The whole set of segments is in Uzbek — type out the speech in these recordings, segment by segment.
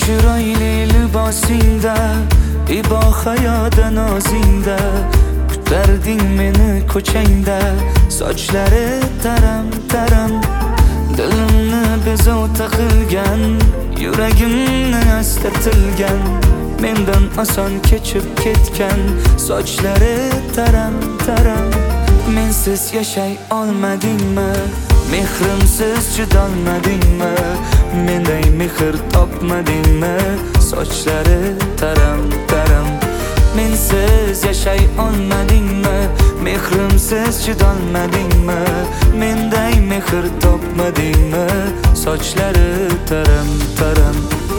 chiroyli libosingda, ibo hayoda nozingda, kutarding meni ko'changda. Sochlari taram taram, dilimni bezovta qilgan, yuragimni astatilgan, mendan oson kechib ketgan. Sochlari taram taram, mensiz yashay olmadingmi? Mehrimsiz chidolmadingmi? Menday mehr topmadingmi? Sochlari taram taram, mensiz yashay olmadingmi? Mehrimsiz chidolmadingmi? Menday mehr topmadingmi? Sochlari taram taram.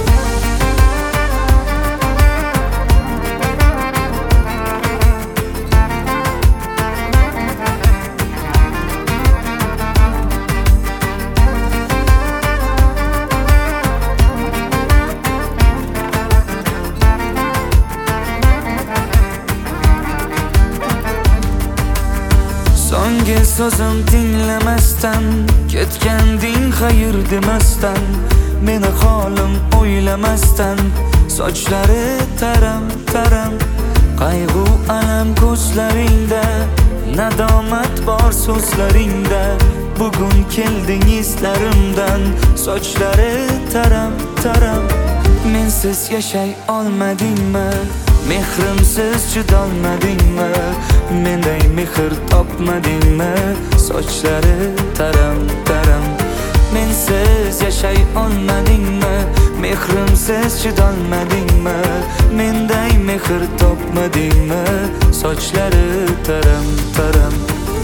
Songi so'zim tinglamasdan, ketganding xayr demasdan, meni holim o'ylamasdan. Sochlari taram taram, qayg'u alam ko'zlaringda, nadomat bor so'zlaringda. Bugun kelding islarimdan. Sochlari taram taram, mensiz yashay olmadingmi? Mehrimsiz chidolmadingmi? Menday mehr topmadingmi? Sochlari taram taram, mensiz yashay olmadingmi? Mehrimsiz chidolmadingmi? Menday mehr topmadingmi? Sochlari taram taram.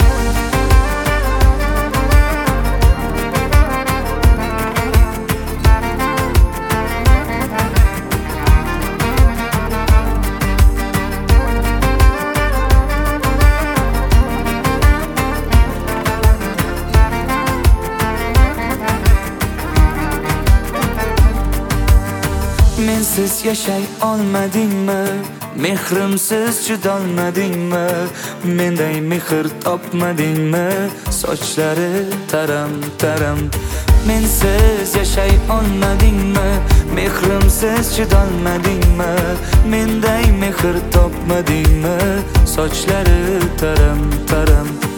Mensiz yashay olmadingmi? Mehrimsiz chidolmadingmi? Menday mehr topmadingmi? Sochlari taram taram, mensiz yashay olmadingmi? Mehrimsiz chidolmadingmi? Menday mehr topmadingmi? Sochlari taram taram.